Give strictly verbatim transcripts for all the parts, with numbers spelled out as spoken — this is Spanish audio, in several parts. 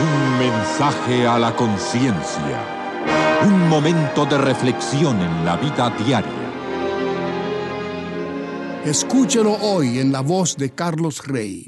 Un mensaje a la conciencia. Un momento de reflexión en la vida diaria. Escúchelo hoy en la voz de Carlos Rey.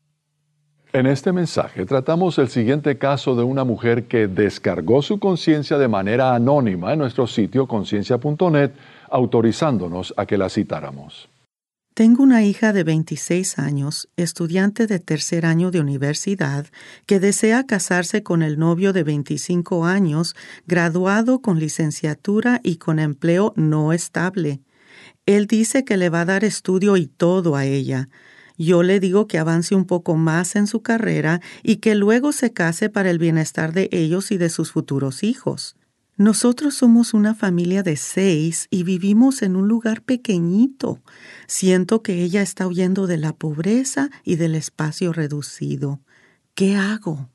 En este mensaje tratamos el siguiente caso de una mujer que descargó su conciencia de manera anónima en nuestro sitio conciencia punto net, autorizándonos a que la citáramos. Tengo una hija de veintiséis años, estudiante de tercer año de universidad, que desea casarse con el novio de veinticinco años, graduado con licenciatura y con empleo no estable. Él dice que le va a dar estudio y todo a ella. Yo le digo que avance un poco más en su carrera y que luego se case para el bienestar de ellos y de sus futuros hijos. Nosotros somos una familia de seis y vivimos en un lugar pequeñito. Siento que ella está huyendo de la pobreza y del espacio reducido. ¿Qué hago?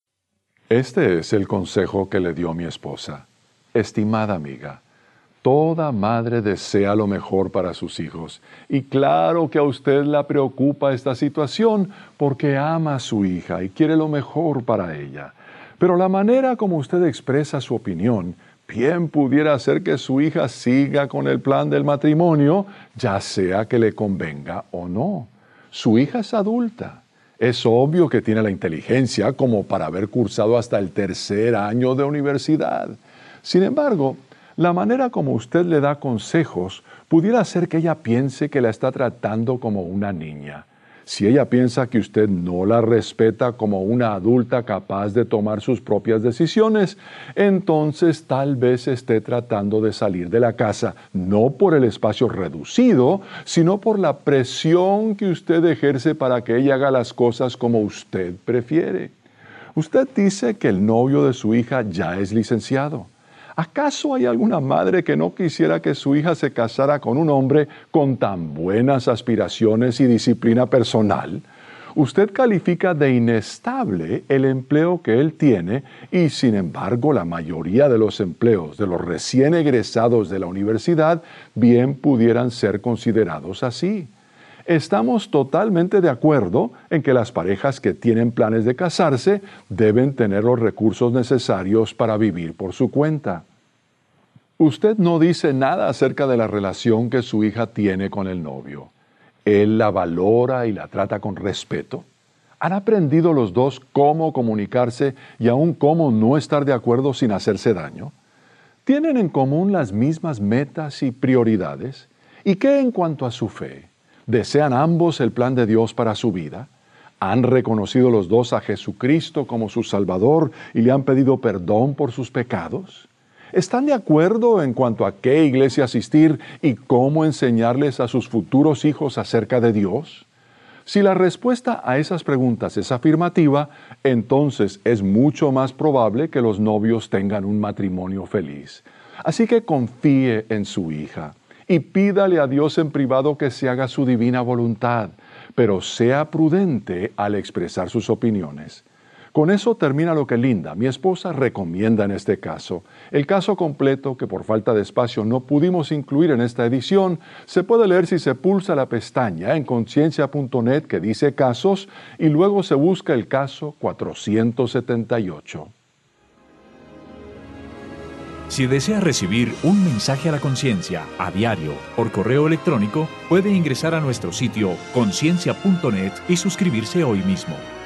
Este es el consejo que le dio mi esposa. Estimada amiga, toda madre desea lo mejor para sus hijos. Y claro que a usted la preocupa esta situación porque ama a su hija y quiere lo mejor para ella. Pero la manera como usted expresa su opinión bien pudiera hacer que su hija siga con el plan del matrimonio, ya sea que le convenga o no. Su hija es adulta. Es obvio que tiene la inteligencia como para haber cursado hasta el tercer año de universidad. Sin embargo, la manera como usted le da consejos pudiera hacer que ella piense que la está tratando como una niña. Si ella piensa que usted no la respeta como una adulta capaz de tomar sus propias decisiones, entonces tal vez esté tratando de salir de la casa, no por el espacio reducido, sino por la presión que usted ejerce para que ella haga las cosas como usted prefiere. Usted dice que el novio de su hija ya es licenciado. ¿Acaso hay alguna madre que no quisiera que su hija se casara con un hombre con tan buenas aspiraciones y disciplina personal? Usted califica de inestable el empleo que él tiene y, sin embargo, la mayoría de los empleos de los recién egresados de la universidad bien pudieran ser considerados así. Estamos totalmente de acuerdo en que las parejas que tienen planes de casarse deben tener los recursos necesarios para vivir por su cuenta. Usted no dice nada acerca de la relación que su hija tiene con el novio. ¿Él la valora y la trata con respeto? ¿Han aprendido los dos cómo comunicarse y aún cómo no estar de acuerdo sin hacerse daño? ¿Tienen en común las mismas metas y prioridades? ¿Y qué en cuanto a su fe? ¿Desean ambos el plan de Dios para su vida? ¿Han reconocido los dos a Jesucristo como su Salvador y le han pedido perdón por sus pecados? ¿Están de acuerdo en cuanto a qué iglesia asistir y cómo enseñarles a sus futuros hijos acerca de Dios? Si la respuesta a esas preguntas es afirmativa, entonces es mucho más probable que los novios tengan un matrimonio feliz. Así que confíe en su hija y pídale a Dios en privado que se haga su divina voluntad, pero sea prudente al expresar sus opiniones. Con eso termina lo que Linda, mi esposa, recomienda en este caso. El caso completo, que por falta de espacio no pudimos incluir en esta edición, se puede leer si se pulsa la pestaña en conciencia punto net que dice casos y luego se busca el caso cuatrocientos setenta y ocho. Si desea recibir un mensaje a la conciencia a diario por correo electrónico, puede ingresar a nuestro sitio conciencia punto net y suscribirse hoy mismo.